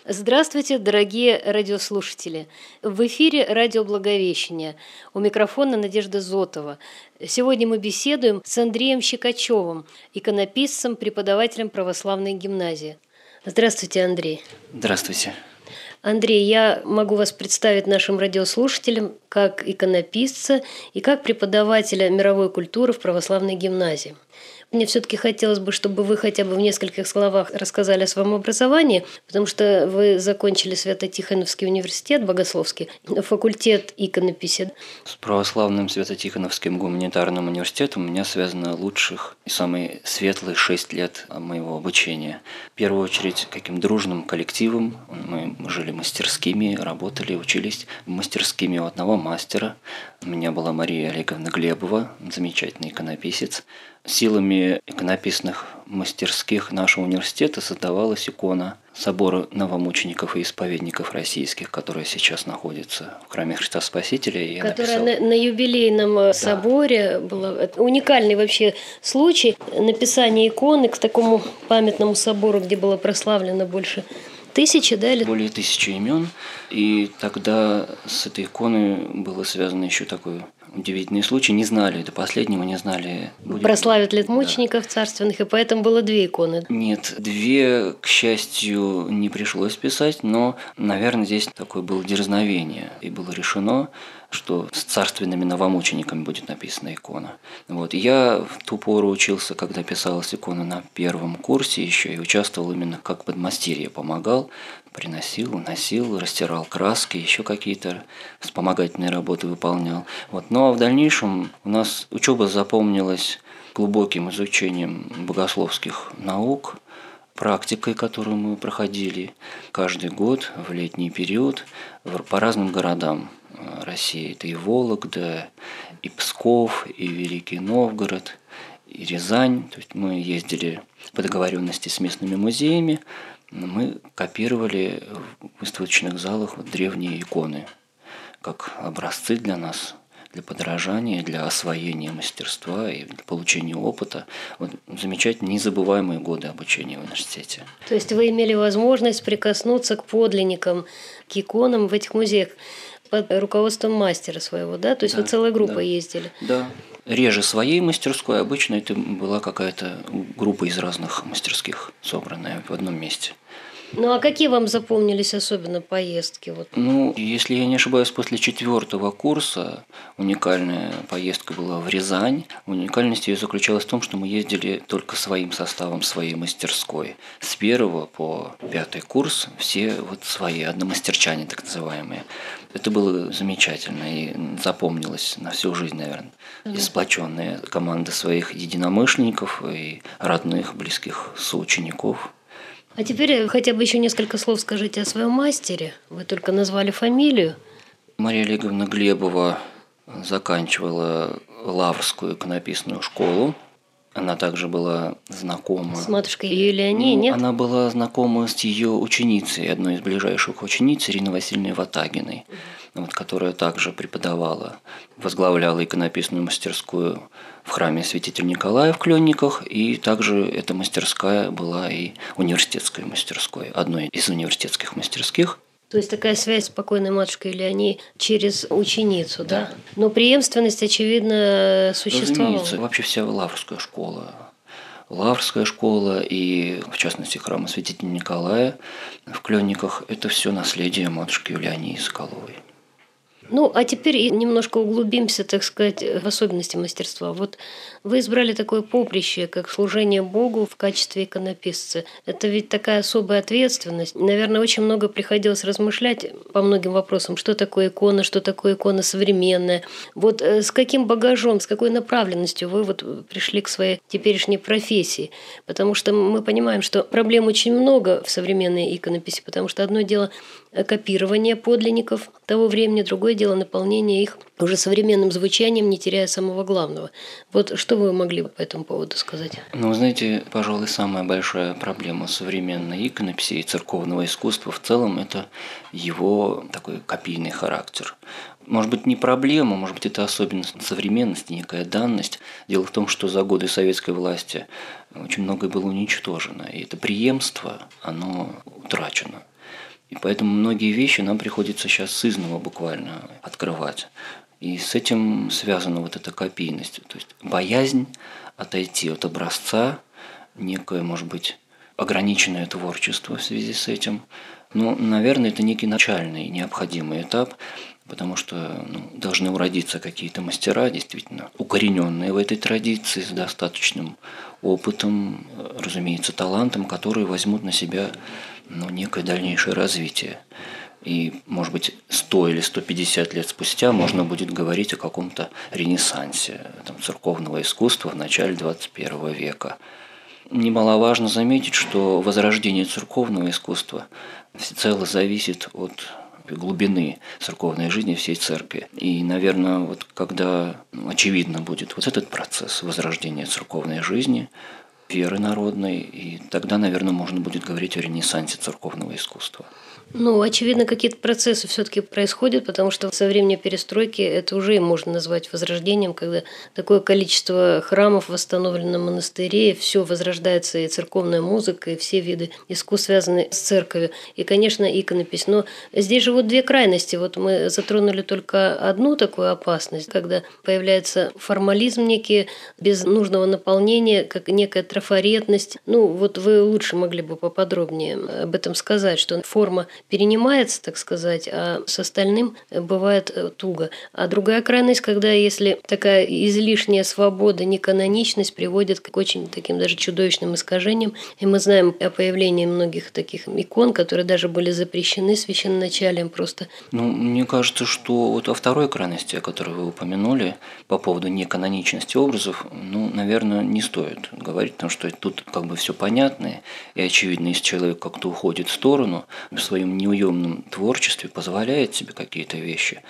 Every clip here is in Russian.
Здравствуйте, дорогие радиослушатели! В эфире радио «Благовещение». У микрофона Надежда Зотова. Сегодня мы беседуем с Андреем Щекачевым, иконописцем, преподавателем православной гимназии. Здравствуйте, Андрей. Здравствуйте. Андрей, я могу вас представить нашим радиослушателям как иконописца и как преподавателя мировой культуры в православной гимназии. Мне все-таки хотелось бы, чтобы вы хотя бы в нескольких словах рассказали о своем образовании, потому что вы закончили Свято-Тихоновский университет богословский, факультет иконописи. С православным Свято-Тихоновским гуманитарным университетом у меня связано лучших и самые светлые 6 лет моего обучения. В первую очередь, каким дружным коллективом. Мы жили мастерскими, работали, учились мастерскими у одного мастера. У меня была Мария Олеговна Глебова, замечательный иконописец. Силами иконописных мастерских нашего университета создавалась икона собора новомучеников и исповедников российских, которая сейчас находится в храме Христа Спасителя. Которая на юбилейном соборе была. Уникальный вообще случай написания иконы к такому памятному собору, где было прославлено больше 1000, да? Или... Более 1000 имен. И тогда с этой иконой было связано еще такой удивительный случай. Не знали, до последнего не знали. Прославят ли мучеников царственных, и поэтому было 2 иконы. Нет, 2, к счастью, не пришлось писать, но, наверное, здесь такое было дерзновение. И было решено, что с царственными новомучениками будет написана икона. Вот. И я в ту пору учился, когда писалась икона на 1 курсе еще, и участвовал именно как подмастерье, помогал, приносил, уносил, растирал краски, еще какие-то вспомогательные работы выполнял. Вот. Ну а в дальнейшем у нас учеба запомнилась глубоким изучением богословских наук, практикой, которую мы проходили каждый год в летний период по разным городам России. Это и Вологда, и Псков, и Великий Новгород, и Рязань. То есть мы ездили по договоренности с местными музеями, мы копировали в выставочных залах древние иконы как образцы для нас, для подражания, для освоения мастерства и для получения опыта. Вот замечательные, незабываемые годы обучения в университете. То есть вы имели возможность прикоснуться к подлинникам, к иконам в этих музеях под руководством мастера своего, да? То есть вы целой группой ездили? Да. Реже своей мастерской, обычно это была какая-то группа из разных мастерских, собранная в одном месте. Ну а какие вам запомнились особенно поездки? Вот? Ну, если я не ошибаюсь, после 4 курса уникальная поездка была в Рязань. Уникальность ее заключалась в том, что мы ездили только своим составом, своей мастерской. С 1 по 5 курс все вот свои, одномастерчане так называемые. Это было замечательно и запомнилось на всю жизнь, наверное. И сплоченная команда своих единомышленников и родных, близких соучеников. А теперь хотя бы еще несколько слов скажите о своем мастере. Вы только назвали фамилию. Мария Олеговна Глебова заканчивала Лаврскую иконописную школу. Она также была знакома... С матушкой Юлианией, нет? Она была знакома с ее ученицей, одной из ближайших учениц, Ириной Васильевной Ватагиной, которая также преподавала, возглавляла иконописную мастерскую в храме Святителя Николая в Клённиках, и также эта мастерская была и университетской мастерской, одной из университетских мастерских. То есть такая связь с покойной матушкой Юлианией через ученицу, да? Но преемственность, очевидно, существовала. Разумеется, вообще вся Лаврская школа. Лаврская школа и, в частности, храм Святителя Николая в Клённиках – это все наследие матушки Юлиании Соколовой. Ну, а теперь немножко углубимся, так сказать, в особенности мастерства. Вот вы избрали такое поприще, как служение Богу в качестве иконописца. Это ведь такая особая ответственность. Наверное, очень много приходилось размышлять по многим вопросам, что такое икона современная. Вот с каким багажом, с какой направленностью вы вот пришли к своей теперешней профессии? Потому что мы понимаем, что проблем очень много в современной иконописи, потому что одно дело копирование подлинников того времени, другое дело наполнение их уже современным звучанием, не теряя самого главного. Вот что вы могли бы по этому поводу сказать? Ну, вы знаете, пожалуй, самая большая проблема современной иконописи и церковного искусства в целом – это его такой копийный характер. Может быть, не проблема, может быть, это особенность современности, некая данность. Дело в том, что за годы советской власти очень многое было уничтожено, и это преемство, оно утрачено. И поэтому многие вещи нам приходится сейчас сызнова буквально открывать. И с этим связана вот эта копийность. То есть боязнь отойти от образца, некое, может быть, ограниченное творчество в связи с этим. Но, наверное, это некий начальный необходимый этап, потому что должны уродиться какие-то мастера, действительно укорененные в этой традиции, с достаточным опытом, разумеется, талантом, которые возьмут на себя некое дальнейшее развитие. И, может быть, 100 или 150 лет спустя можно будет говорить о каком-то ренессансе церковного искусства в начале 21 века. Немаловажно заметить, что возрождение церковного искусства всецело зависит от глубины церковной жизни всей церкви. И, наверное, вот когда очевидно будет вот этот процесс возрождения церковной жизни, веры народной, и тогда, наверное, можно будет говорить о ренессансе церковного искусства. Очевидно, какие-то процессы все-таки происходят, потому что со времени перестройки это уже можно назвать возрождением, когда такое количество храмов восстановлено в монастыре, все возрождается, и церковная музыка, и все виды искусств, связанные с церковью, и, конечно, иконопись. Но здесь же вот две крайности. Вот мы затронули только одну такую опасность, когда появляется формализм некий, без нужного наполнения, как некая трафаретность. Вот вы лучше могли бы поподробнее об этом сказать, что форма перенимается, так сказать, а с остальным бывает туго. А другая крайность, когда если такая излишняя свобода, неканоничность приводит к очень таким даже чудовищным искажениям. И мы знаем о появлении многих таких икон, которые даже были запрещены священноначалием просто. Мне кажется, что вот о второй крайности, о которой вы упомянули, по поводу неканоничности образов, наверное, не стоит говорить, потому что тут как бы все понятно, и очевидно, если человек как-то уходит в сторону в своем неуемном творчестве, позволяет себе какие-то вещи,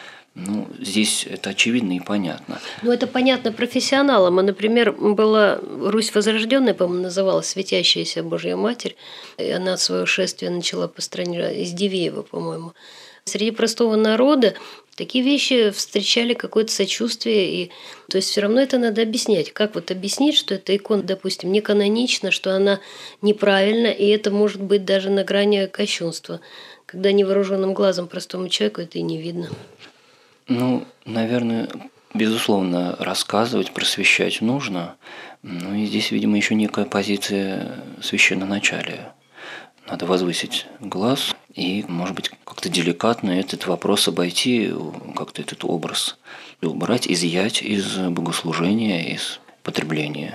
здесь это очевидно и понятно. Это понятно профессионалам. Например, была Русь Возрожденная, по-моему, называлась «Светящаяся Божья Матерь». И она свое шествие начала по стране из Дивеева, по-моему. Среди простого народа такие вещи встречали какое-то сочувствие. То есть все равно это надо объяснять. Как объяснить, что эта икона, допустим, не канонична, что она неправильна, и это может быть даже на грани кощунства, когда невооруженным глазом простому человеку это и не видно. Наверное, безусловно, рассказывать, просвещать нужно. И здесь, видимо, еще некая позиция священноначалия. Надо возвысить глаз и, может быть, как-то деликатно этот вопрос обойти, как-то этот образ убрать, изъять из богослужения, из потребления.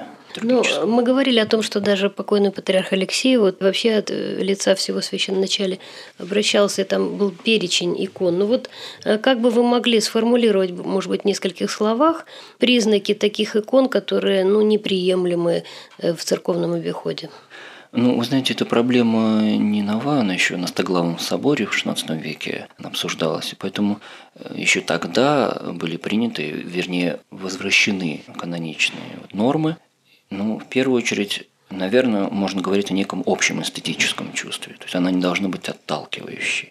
Мы говорили о том, что даже покойный патриарх Алексей вообще от лица всего священноначалия обращался, и там был перечень икон. Как бы вы могли сформулировать, может быть, в нескольких словах признаки таких икон, которые неприемлемы в церковном обиходе? Вы знаете, эта проблема не нова, она еще на Стоглавом соборе в XVI веке обсуждалась, и поэтому еще тогда были приняты, вернее, возвращены каноничные нормы. В первую очередь, наверное, можно говорить о неком общем эстетическом чувстве, то есть она не должна быть отталкивающей,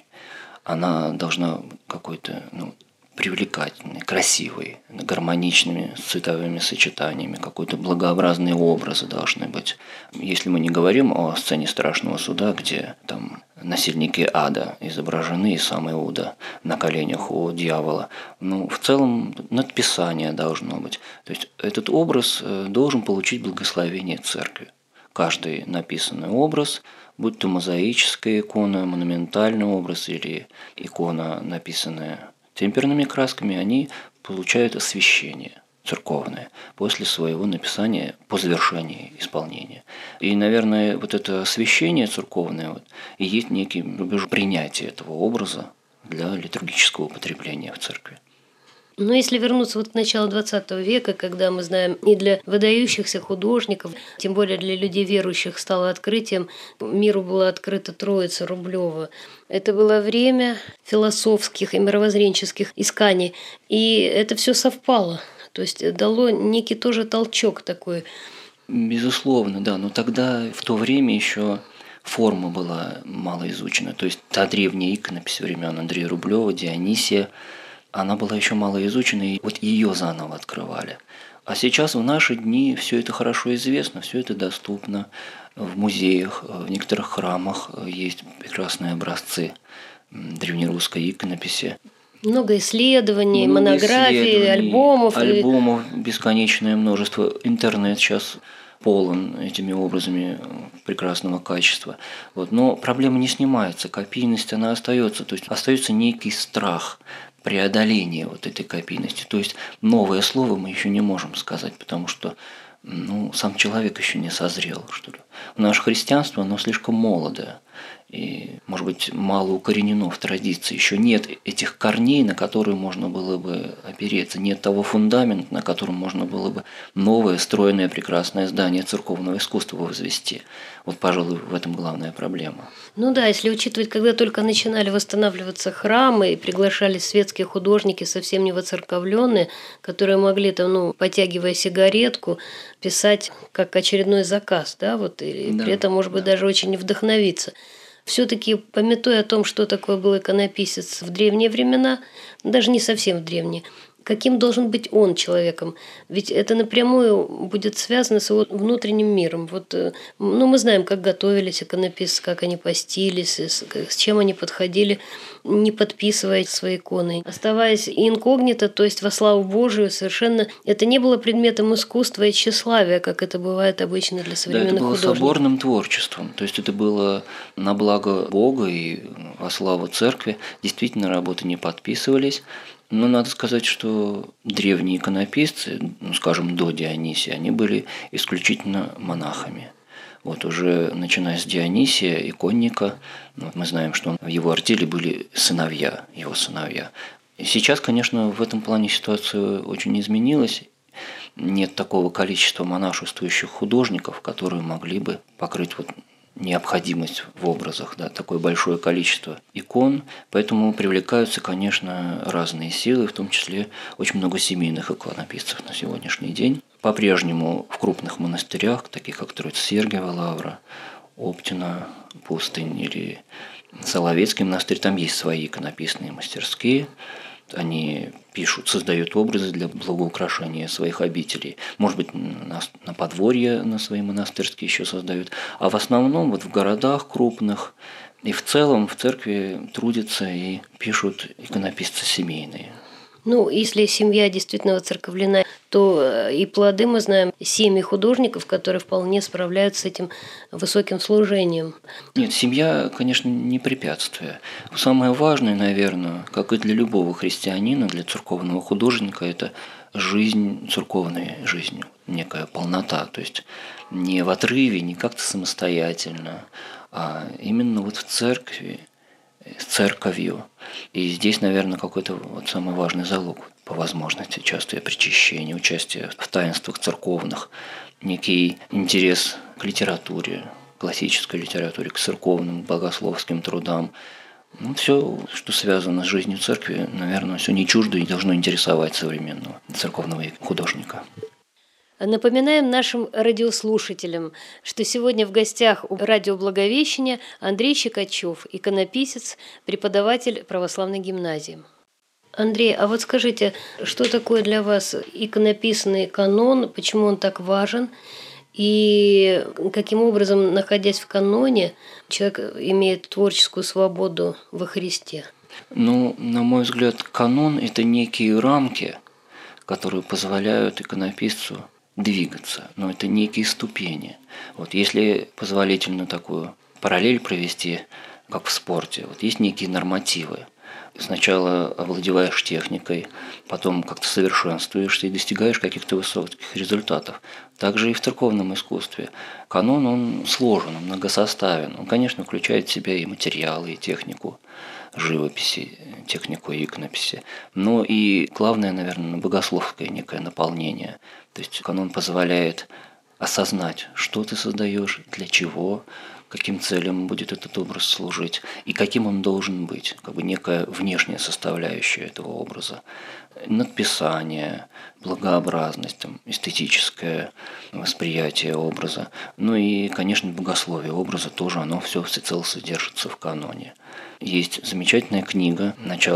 она должна какой-то привлекательный, красивый, гармоничными цветовыми сочетаниями, какой-то благообразные образы должны быть. Если мы не говорим о сцене страшного суда, где там насильники ада изображены, и сам Иуда на коленях у дьявола, в целом надписание должно быть. То есть этот образ должен получить благословение церкви. Каждый написанный образ, будь то мозаическая икона, монументальный образ или икона, написанная темперными красками, они получают освящение церковное после своего написания по завершении исполнения. И, наверное, это освящение церковное и есть некий рубеж принятия этого образа для литургического употребления в церкви. Если вернуться к началу XX века, когда мы знаем, и для выдающихся художников, тем более для людей верующих, стало открытием, миру была открыта Троица Рублева. Это было время философских и мировоззренческих исканий, и это все совпало. То есть дало некий тоже толчок такой. Безусловно, да, но тогда в то время еще форма была мало изучена. То есть та древняя иконопись времен Андрея Рублева, Дионисия, она была еще мало изучена, и ее заново открывали. А сейчас в наши дни все это хорошо известно, все это доступно. В музеях, в некоторых храмах есть прекрасные образцы древнерусской иконописи. Много исследований, монографий, альбомов. Альбомов бесконечное множество. Интернет сейчас полон этими образами прекрасного качества. Вот. Но проблема не снимается, копийность она остается. То есть остается некий страх преодоления вот этой копийности. То есть новое слово мы еще не можем сказать, потому что сам человек еще не созрел, что ли. Наше христианство, оно слишком молодое. И, может быть, мало укоренено в традиции. Еще нет этих корней, на которые можно было бы опереться. Нет того фундамента, на котором можно было бы новое, стройное, прекрасное здание церковного искусства возвести. Вот, пожалуй, в этом главная проблема. Ну да, если учитывать, когда только начинали восстанавливаться храмы и приглашались светские художники, совсем не воцерковленные, которые могли там, потягивая сигаретку, писать как очередной заказ, да, вот, и при этом, может быть, даже очень вдохновиться. Все-таки, памятуя о том, что такое был иконописец в древние времена, даже не совсем в древние, каким должен быть он человеком? Ведь это напрямую будет связано с его внутренним миром. Вот, мы знаем, как готовились иконописцы, как они постились, с чем они подходили, не подписывая свои иконы. Оставаясь инкогнито, то есть во славу Божию, совершенно это не было предметом искусства и тщеславия, как это бывает обычно для современных художников. Это было соборным творчеством. То есть это было на благо Бога и во славу церкви. Действительно, работы не подписывались. Но надо сказать, что древние иконописцы, скажем, до Дионисия, они были исключительно монахами. Вот уже начиная с Дионисия, иконника, мы знаем, что в его артели были его сыновья. И сейчас, конечно, в этом плане ситуация очень изменилась. Нет такого количества монашествующих художников, которые могли бы покрыть необходимость в образах, да, такое большое количество икон, поэтому привлекаются, конечно, разные силы, в том числе очень много семейных иконописцев на сегодняшний день. По-прежнему в крупных монастырях, таких как Троице-Сергиева лавра, Оптина, Пустынь или Соловецкий монастырь, там есть свои иконописные мастерские. Они пишут, создают образы для благоукрашения своих обителей. Может быть, на подворье на свои монастырские еще создают. А в основном в городах крупных и в целом в церкви трудятся и пишут иконописцы семейные. Если семья действительно воцерковлена, то и плоды мы знаем семьи художников, которые вполне справляются с этим высоким служением. Нет, семья, конечно, не препятствие. Самое важное, наверное, как и для любого христианина, для церковного художника, это жизнь, церковная жизнь, некая полнота. То есть не в отрыве, не как-то самостоятельно, а именно в церкви, с церковью. И здесь, наверное, какой-то самый важный залог по возможности частое причащение, участие в таинствах церковных, некий интерес к литературе, классической литературе, к церковным, богословским трудам. Все, что связано с жизнью церкви, наверное, все не чуждо и должно интересовать современного церковного художника. Напоминаем нашим радиослушателям, что сегодня в гостях у радио Благовещения Андрей Щекачев, иконописец, преподаватель православной гимназии. Андрей, а вот скажите, что такое для вас иконописный канон, почему он так важен, и каким образом, находясь в каноне, человек имеет творческую свободу во Христе? На мой взгляд, канон – это некие рамки, которые позволяют иконописцу двигаться, но это некие ступени. Если позволительно такую параллель провести, как в спорте, есть некие нормативы. Сначала овладеваешь техникой, потом как-то совершенствуешься и достигаешь каких-то высоких результатов. Также и в церковном искусстве. Канон, он сложен, он многосоставен. Он, конечно, включает в себя и материалы, и технику живописи, технику иконописи. Но и главное, наверное, богословское некое наполнение. То есть канон позволяет осознать, что ты создаешь, для чего, каким целям будет этот образ служить и каким он должен быть, некая внешняя составляющая этого образа. Надписание, благообразность, эстетическое восприятие образа. И, конечно, богословие образа тоже, оно все всецело содержится в каноне. Есть замечательная книга начала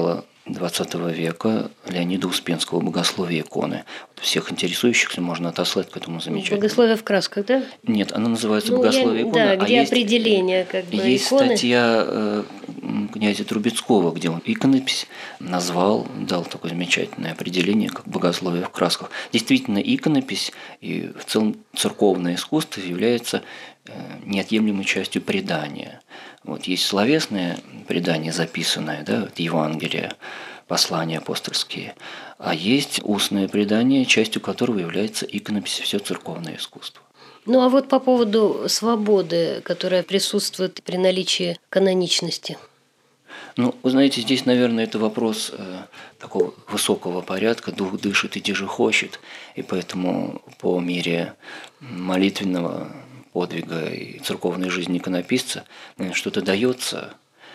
XX века Леонида Успенского «Богословие иконы». Всех интересующихся можно отослать к этому замечательному. Богословие в красках, да? Нет, она называется «Богословие иконы». Да, где есть определение как бы есть иконы. статья князя Трубецкого, где он иконопись назвал, дал такое замечательное определение, как «богословие в красках». Действительно, иконопись и в целом церковное искусство является неотъемлемой частью предания. Вот есть словесное предание, записанное, да, вот Евангелие, послания апостольские, а есть устное предание, частью которого является иконопись, все церковное искусство. Ну а вот по поводу свободы, которая присутствует при наличии каноничности. Ну, вы знаете, здесь, наверное, это вопрос такого высокого порядка, дух дышит и тиже хочет, и поэтому по мере молитвенного подвига и церковной жизни иконописца что-то дается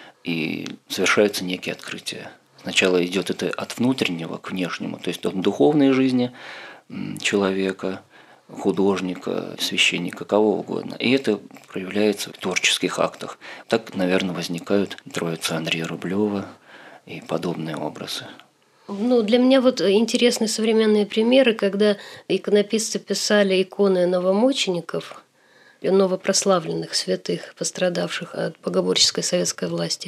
и совершаются некие открытия. Сначала идет это от внутреннего к внешнему, то есть от духовной жизни человека, художника, священника, кого угодно. И это проявляется в творческих актах. Так, наверное, возникают Троица Андрея Рублева и подобные образы. Ну, для меня вот интересны современные примеры, когда иконописцы писали иконы новомучеников, новопрославленных святых, пострадавших от богоборческой советской власти.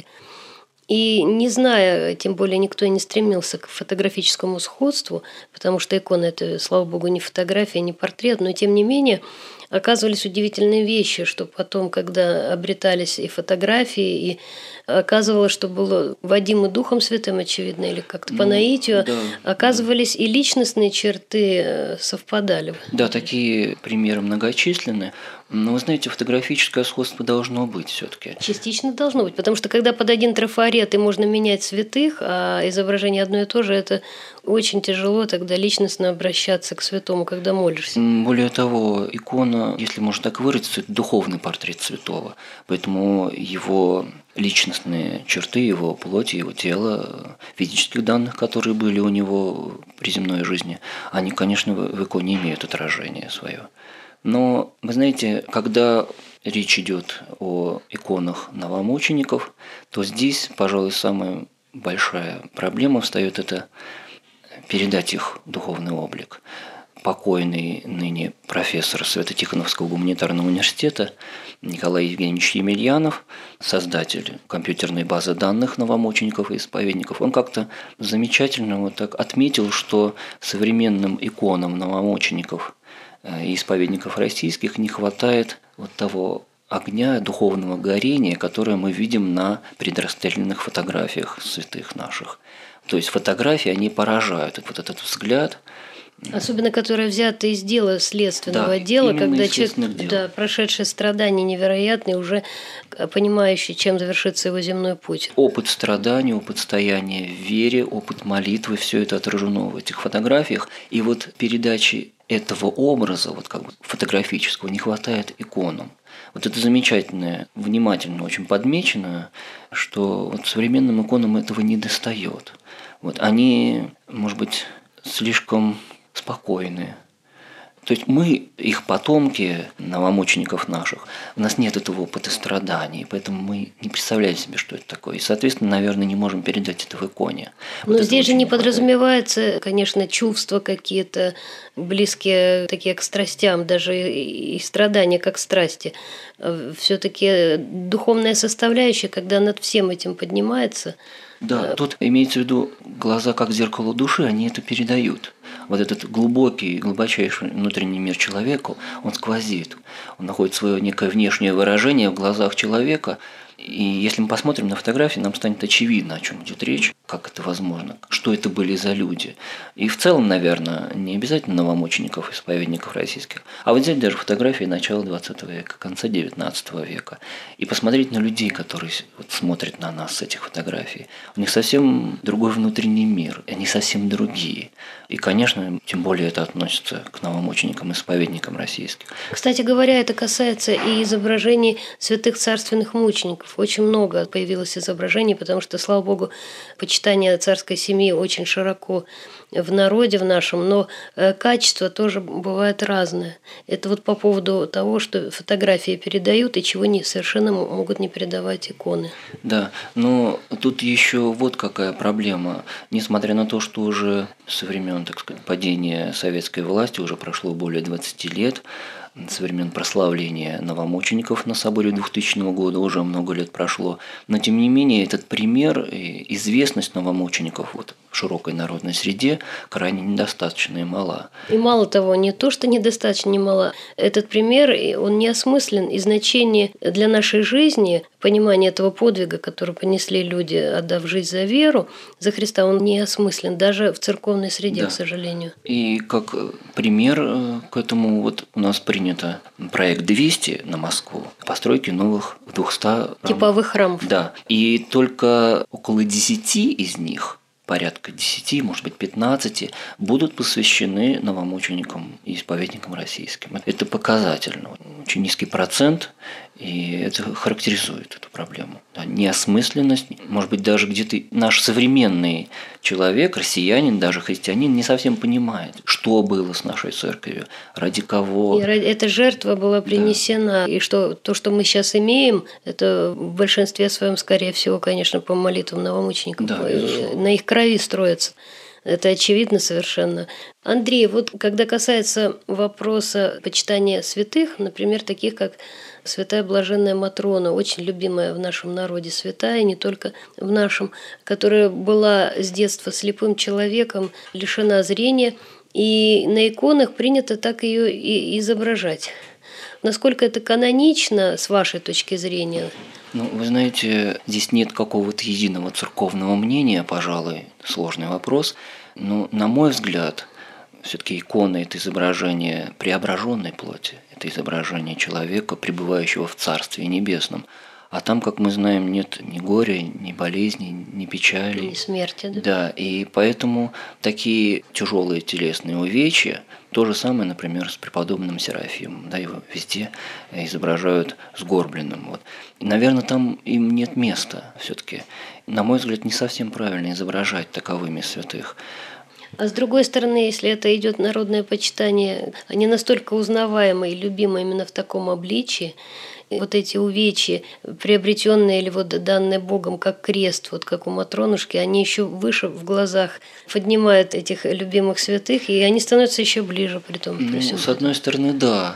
И не зная, тем более никто и не стремился к фотографическому сходству, потому что икона – это, слава богу, не фотография, не портрет, но тем не менее оказывались удивительные вещи, что потом, когда обретались и фотографии, и оказывалось, что было водимо Духом Святым, очевидно, или как-то по наитию, да, оказывались и личностные черты совпадали. Да, такие примеры многочисленны. Но, вы знаете, фотографическое сходство должно быть все-таки. Частично должно быть, потому что когда под один трафарет и можно менять святых, а изображение одно и то же, это очень тяжело тогда личностно обращаться к святому, когда молишься. Более того, икона, если можно так выразиться, это духовный портрет святого. Поэтому его личностные черты, его плоти, его тела, физических данных, которые были у него при земной жизни, они, конечно, в иконе имеют отражение свое. Но, вы знаете, когда речь идет о иконах новомучеников, то здесь, пожалуй, самая большая проблема встает – это передать их духовный облик. Покойный ныне профессор Свято-Тихоновского гуманитарного университета Николай Евгеньевич Емельянов, создатель компьютерной базы данных новомучеников и исповедников, он как-то замечательно вот так отметил, что современным иконам новомучеников и исповедников российских не хватает вот того огня, духовного горения, которое мы видим на предрасстрельных фотографиях святых наших. То есть фотографии, они поражают. Вот этот взгляд. Особенно, которые взяты из дела, следственного дела, когда человек, прошедший страдания невероятные, уже понимающий, чем завершится его земной путь. Опыт страданий, опыт стояния в вере, опыт молитвы, все это отражено в этих фотографиях. И вот передачи этого образа, вот как бы фотографического, не хватает иконам. Вот это замечательное, внимательно очень подмечено, что вот современным иконам этого не достает. Вот они, может быть, слишком спокойные. То есть мы, их потомки, новомучеников наших, у нас нет этого опыта страданий, поэтому мы не представляем себе, что это такое. И, соответственно, наверное, не можем передать это в иконе. Но вот здесь же не подразумевается, конечно, чувства какие-то близкие такие к страстям, даже и страдания как страсти. Все-таки духовная составляющая, когда над всем этим поднимается. Да, тут имеется в виду глаза как зеркало души, они это передают. Вот этот глубокий, глубочайший внутренний мир человека, он сквозит. Он находит свое некое внешнее выражение в глазах человека. И если мы посмотрим на фотографии, нам станет очевидно, о чем идет речь, как это возможно, что это были за люди. И в целом, наверное, не обязательно новомучеников, исповедников российских, а вот взять даже фотографии начала XX века, конца XIX века, и посмотреть на людей, которые вот смотрят на нас с этих фотографий. У них совсем другой внутренний мир, они совсем другие. И, конечно, тем более это относится к новомученикам, исповедникам российским. Кстати говоря, это касается и изображений святых царственных мучеников. Очень много появилось изображений, потому что, слава богу, почитали почитание царской семьи очень широко в народе в нашем, но качество тоже бывает разное. Это вот по поводу того, что фотографии передают и чего совершенно могут не передавать иконы. Да, но тут еще вот какая проблема. Несмотря на то, что уже со времен, так сказать, падения советской власти уже прошло более 20 лет, со времен прославления новомучеников на соборе 2000 года уже много лет прошло. Но тем не менее этот пример и известность новомучеников вот, в широкой народной среде крайне недостаточна и мала. И мало того, не то, что недостаточно не мало, этот пример, он неосмыслен, и значение для нашей жизни, понимание этого подвига, который понесли люди, отдав жизнь за веру, за Христа, он неосмыслен даже в церковной среде, Да. к сожалению. И как пример к этому вот у нас принято проект 200 на Москву, постройки новых 200 Типовых храмов. Да, и только около 10 из них, порядка 10, может быть 15, будут посвящены новомученикам и исповедникам российским. Это показательно. Очень низкий процент, и это характеризует эту проблему. Да, неосмысленность, может быть, даже где-то наш современный человек, россиянин, даже христианин, не совсем понимает, что было с нашей церковью, ради кого. И эта жертва была принесена, да. И что то, что мы сейчас имеем, это в большинстве своем, скорее всего, конечно, по молитвам новомучеников, Да, на их крови строится. Это очевидно совершенно. Андрей, вот когда касается вопроса почитания святых, например, таких как святая блаженная Матрона, очень любимая в нашем народе святая, не только в нашем, которая была с детства слепым человеком, лишена зрения, и на иконах принято так ее и изображать. Насколько это канонично, с вашей точки зрения? Ну, вы знаете, здесь нет какого-то единого церковного мнения, пожалуй, сложный вопрос. Но, на мой взгляд, все-таки икона – это изображение преображенной плоти, это изображение человека, пребывающего в Царстве Небесном. А там, как мы знаем, нет ни горя, ни болезни, ни печали. Ни смерти, да? Да, и поэтому такие тяжелые телесные увечья, то же самое, например, с преподобным Серафимом, да, его везде изображают сгорбленным. Вот. И, наверное, там им нет места все-таки. На мой взгляд, не совсем правильно изображать таковыми святых. А с другой стороны, если это идет народное почитание, они настолько узнаваемые и любимы именно в таком обличии, вот эти увечья, приобретенные или вот данные Богом как крест, вот как у Матронушки, они еще выше в глазах поднимают этих любимых святых, и они становятся еще ближе при том. Ну, с одной стороны, да.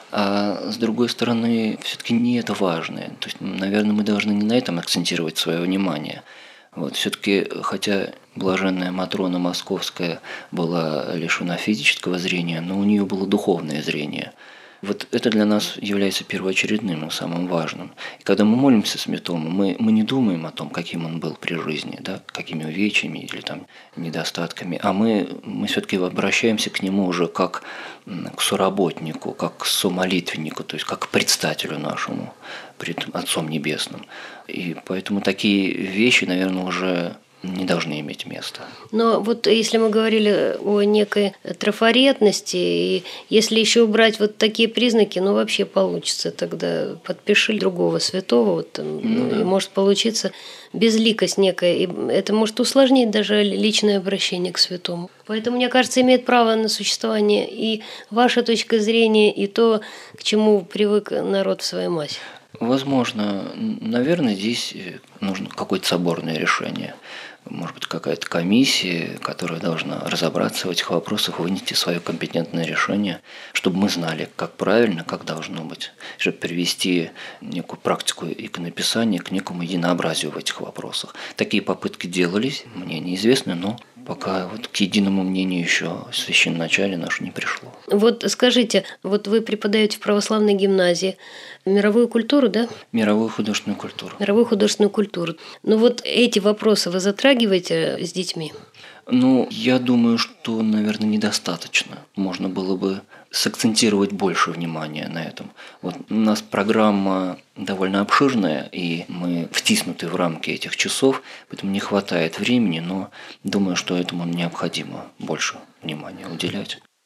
А с другой стороны, все-таки не это важное. То есть, наверное, мы должны не на этом акцентировать свое внимание. Вот, все-таки, хотя блаженная Матрона Московская была лишена физического зрения, но у нее было духовное зрение. Вот это для нас является первоочередным и самым важным. И когда мы молимся святому, мы не думаем о том, каким он был при жизни, да, какими увечьями или там недостатками, а мы все-таки обращаемся к нему уже как к соработнику, как к сомолитвеннику, то есть как к предстателю нашему пред Отцом Небесным. И поэтому такие вещи, наверное, уже не должны иметь места. Но вот если мы говорили о некой трафаретности, и если еще убрать вот такие признаки, ну вообще получится тогда подпиши другого святого, вот, да. И может получиться безликость некая, и это может усложнить даже личное обращение к святому. Поэтому, мне кажется, имеет право на существование и ваша точка зрения, и то, к чему привык народ в своей массе. Возможно, наверное, здесь нужно какое-то соборное решение. Может быть, какая-то комиссия, которая должна разобраться в этих вопросах, вынести свое компетентное решение, чтобы мы знали, как правильно, как должно быть, чтобы привести некую практику иконописания к некому единообразию в этих вопросах. Такие попытки делались, мне неизвестны, но пока вот к единому мнению еще священноначалие наше не пришло. Вот скажите, вот вы преподаете в православной гимназии мировую культуру, да? Мировую художественную культуру. Мировую художественную культуру. Ну вот эти вопросы вы затрагиваете с детьми? Ну, я думаю, что, наверное, недостаточно. Можно было бы сакцентировать больше внимания на этом. Вот у нас программа довольно обширная, и мы втиснуты в рамки этих часов, поэтому не хватает времени, но думаю, что этому необходимо больше внимания уделять.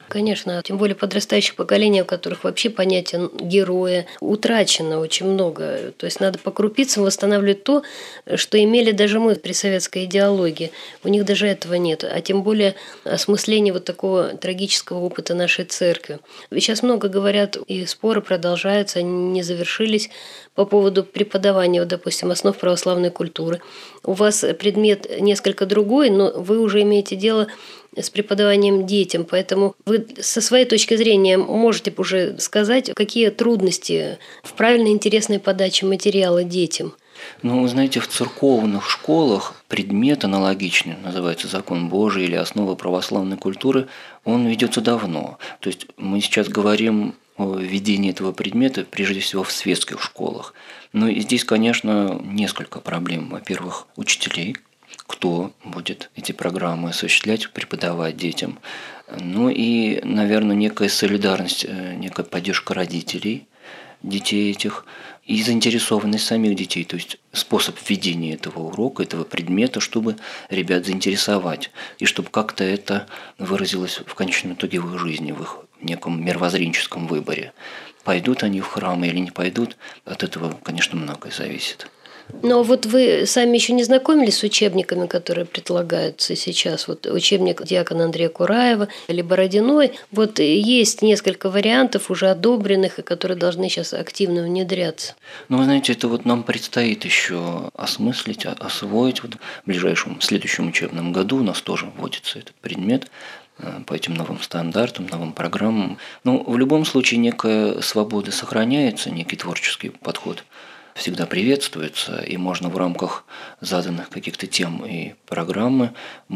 Конечно, тем более подрастающих поколений, у которых вообще понятие героя утрачено очень много. То есть надо по крупицам восстанавливать то, что имели даже мы при советской идеологии. У них даже этого нет. А тем более осмысление вот такого трагического опыта нашей церкви. Сейчас много говорят, и споры продолжаются, они не завершились по поводу преподавания, вот, допустим, основ православной культуры. У вас предмет несколько другой, но вы уже имеете дело с преподаванием детям, поэтому вы со своей точки зрения можете уже сказать, какие трудности в правильной интересной подаче материала детям? Ну, вы знаете, в церковных школах предмет аналогичный, называется «Закон Божий» или «Основы православной культуры», он ведется давно. То есть мы сейчас говорим о введении этого предмета прежде всего в светских школах. Но и здесь, конечно, несколько проблем. Во-первых, учителей, кто будет эти программы осуществлять, преподавать детям. Ну и, наверное, некая солидарность, некая поддержка родителей, детей этих, и заинтересованность самих детей, то есть способ введения этого урока, этого предмета, чтобы ребят заинтересовать, и чтобы как-то это выразилось в конечном итоге в их жизни, в их неком мировоззренческом выборе. Пойдут они в храм или не пойдут, от этого, конечно, многое зависит. Но вот вы сами еще не знакомились с учебниками, которые предлагаются сейчас? Вот учебник диакона Андрея Кураева или Бородиной. Вот есть несколько вариантов уже одобренных, и которые должны сейчас активно внедряться. Ну, вы знаете, это вот нам предстоит еще осмыслить, освоить. Вот в ближайшем, следующем учебном году у нас тоже вводится этот предмет по этим новым стандартам, новым программам. Но в любом случае некая свобода сохраняется, некий творческий подход всегда приветствуется, и можно в рамках заданных каких-то тем и программы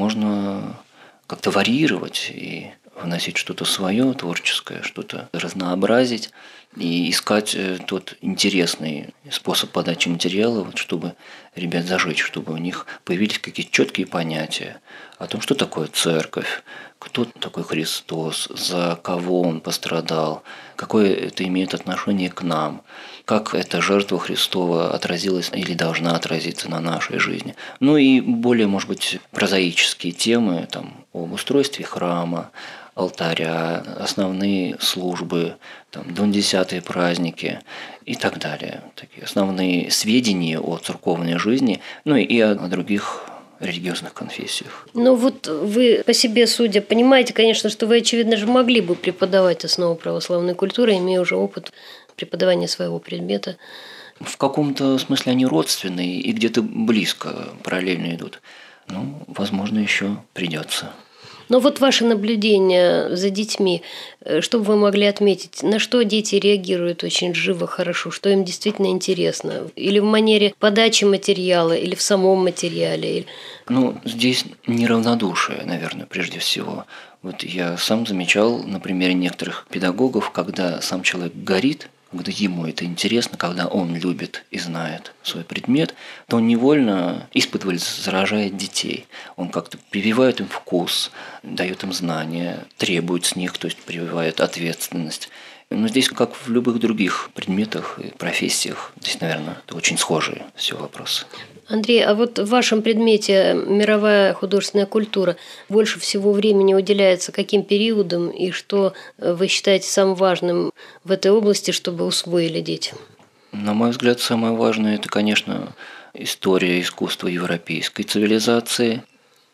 можно как-то варьировать и вносить что-то свое, творческое, что-то разнообразить и искать тот интересный способ подачи материала, вот, чтобы ребят зажечь, чтобы у них появились какие-то четкие понятия о том, что такое церковь, кто такой Христос, за кого Он пострадал, какое это имеет отношение к нам, как эта жертва Христова отразилась или должна отразиться на нашей жизни. Ну и более, может быть, прозаические темы там, об устройстве храма, алтаря, основные службы, там, двунадесятые праздники и так далее. Такие основные сведения о церковной жизни, ну и о других религиозных конфессиях. Ну вот вы по себе судя понимаете, конечно, что вы, очевидно же, могли бы преподавать основу православной культуры, имея уже опыт преподавания своего предмета. В каком-то смысле они родственные и где-то близко параллельно идут. Ну, возможно, еще придется. Но вот ваше наблюдение за детьми, что бы вы могли отметить? На что дети реагируют очень живо, хорошо? Что им действительно интересно? Или в манере подачи материала, или в самом материале? Ну, здесь неравнодушие, наверное, прежде всего. Вот я сам замечал на примере некоторых педагогов, когда сам человек горит, когда ему это интересно, когда он любит и знает свой предмет, то он невольно испытывает, заражает детей. Он как-то прививает им вкус, дает им знания, требует с них, то есть прививает ответственность. Но здесь, как в любых других предметах и профессиях, здесь, наверное, это очень схожие все вопросы. Андрей, а вот в вашем предмете мировая художественная культура больше всего времени уделяется каким периодам и что вы считаете самым важным в этой области, чтобы усвоили дети? На мой взгляд, самое важное – это, конечно, история искусства европейской цивилизации.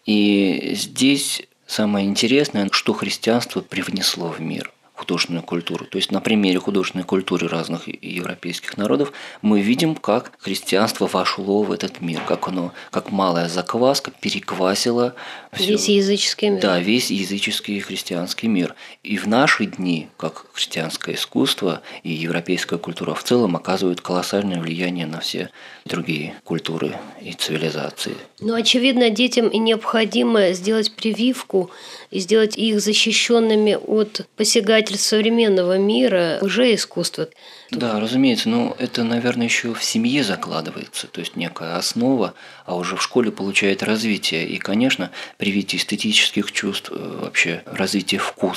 И здесь самое интересное, что христианство привнесло в мир. Художественную культуру. То есть на примере художественной культуры разных европейских народов мы видим, как христианство вошло в этот мир, как оно, как малая закваска переквасила весь языческий мир. Да, весь языческий и христианский мир. И в наши дни, как христианское искусство и европейская культура в целом оказывают колоссальное влияние на все другие культуры и цивилизации. Но, очевидно, детям и необходимо сделать прививку и сделать их защищенными от посягательств современного мира, лжеискусства. Да, разумеется, но это, наверное, еще в семье закладывается, то есть некая основа, а уже в школе получает развитие. И, конечно, привитие эстетических чувств, вообще развитие вкуса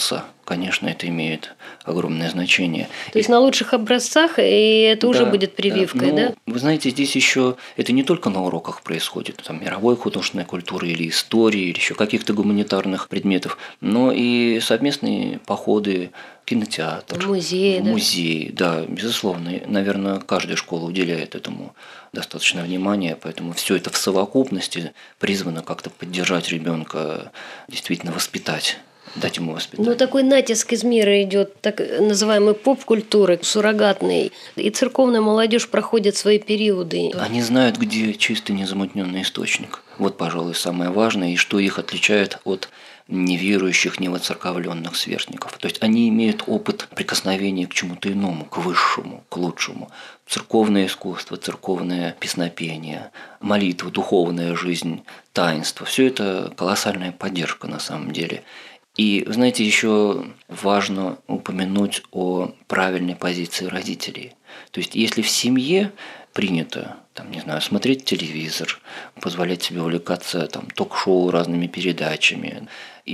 конечно, это имеет огромное значение. То есть на лучших образцах, и это уже будет прививкой, да? Вы знаете, здесь еще это не только на уроках происходит, там мировой художественной культуры или истории, или еще каких-то гуманитарных предметов, но и совместные походы в кинотеатр, в музей, да, безусловно. И, наверное, каждая школа уделяет этому достаточно внимания, поэтому все это в совокупности призвано как-то поддержать ребенка, действительно воспитать. Дать ему воспитание. Ну, такой натиск из мира идет, так называемой поп-культуры, суррогатной. И церковная молодежь проходит свои периоды. Они знают, где чистый незамутненный источник. Вот, пожалуй, самое важное, и что их отличает от неверующих, невоцерковленных сверстников. То есть они имеют опыт прикосновения к чему-то иному, к высшему, к лучшему. Церковное искусство, церковное песнопение, молитва, духовная жизнь, таинство – все это колоссальная поддержка на самом деле. И, знаете, еще важно упомянуть о правильной позиции родителей. То есть, если в семье принято, там, не знаю, смотреть телевизор, позволять себе увлекаться там, ток-шоу разными передачами,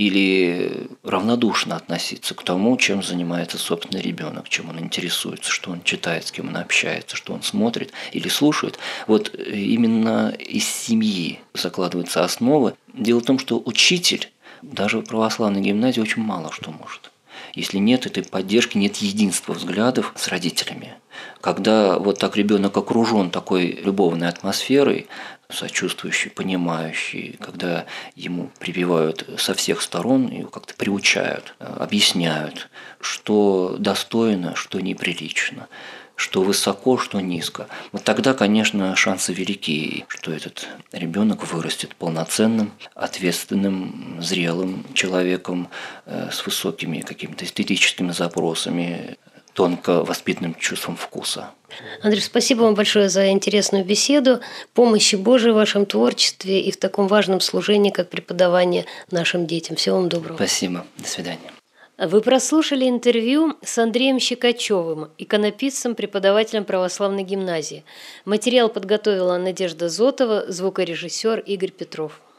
или равнодушно относиться к тому, чем занимается собственный ребенок, чем он интересуется, что он читает, с кем он общается, что он смотрит или слушает, вот именно из семьи закладываются основы. Дело в том, что учитель даже в православной гимназии очень мало что может. Если нет этой поддержки, нет единства взглядов с родителями. Когда вот так ребенок окружен такой любовной атмосферой, сочувствующей, понимающей, когда ему прививают со всех сторон и как-то приучают, объясняют, что достойно, что неприлично, что высоко, что низко. Вот тогда, конечно, шансы велики, что этот ребенок вырастет полноценным, ответственным, зрелым человеком с высокими какими-то эстетическими запросами, тонко воспитанным чувством вкуса. Андрей, спасибо вам большое за интересную беседу, помощи Божией в вашем творчестве и в таком важном служении, как преподавание нашим детям. Всего вам доброго. Спасибо. До свидания. Вы прослушали интервью с Андреем Щекачевым, иконописцем, преподавателем православной гимназии. Материал подготовила Надежда Зотова, звукорежиссер Игорь Петров.